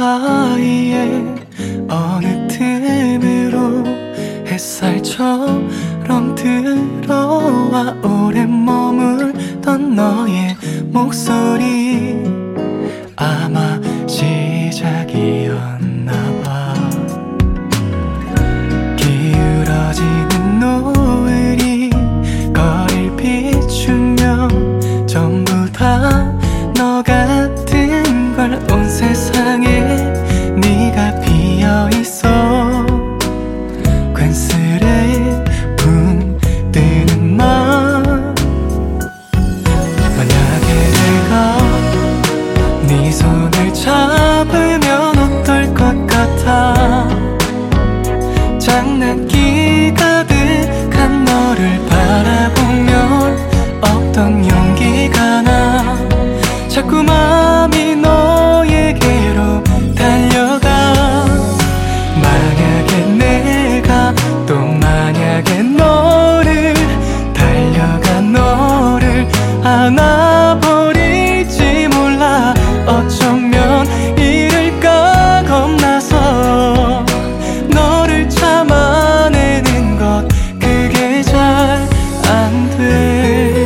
사이에 어느 틈으로 햇살처럼 들어와 오래 머물던 너의 목소리, 아마 시작이었나봐. 기울어지는 노을이 거리를 비추며 전부 다 너 같은 걸, 온 세상에 네가 비어있어. 괜스레 붕 뜨는 맘. 만약에 내가 네 손을 잡으면 어떨 것 같아. 장난기 가득한 너를 바라보면 어떤 용기가 나. 자꾸 맘이 너에게로 달려가. 만약에 내가 또 만약에 너를 달려가 너를 안아버릴지 몰라. 어쩌면 이럴까 겁나서 너를 참아내는 것, 그게 잘 안 돼.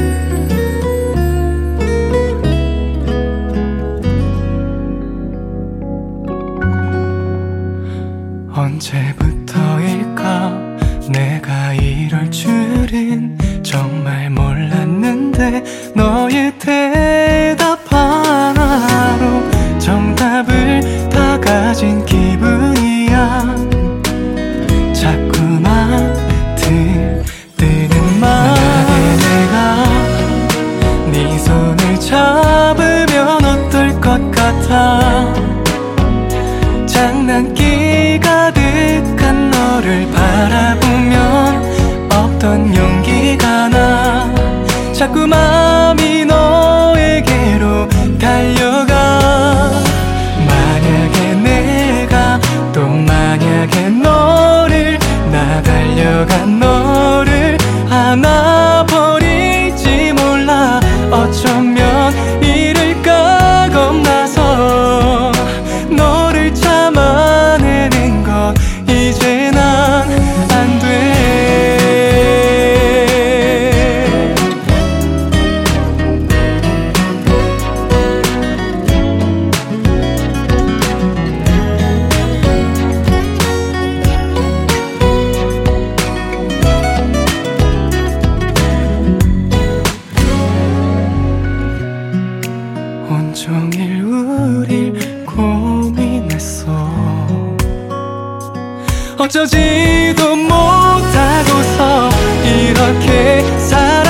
언제부터일까 내가 이럴 줄은 정말 몰랐는데, 너의 대답 하나로 정답을 다 가진 기분이야. 자꾸만 들뜨는 말. 만약에 내가 네 손을 잡으면 어떨 것 같아. 장난기 가득한 너를 바라보면 어떤 용기가 나. 자꾸 맘이 너에게로 달려가. 만약에 내가 또 만약에 너를 나 달려가 너를 안아버릴지 몰라. 어쩌면 이럴까 겁나서 너를 참아내는 것, 이제 난 안 돼. 온종일 우릴 고민했어. 어쩌지도 못하고서 이렇게 살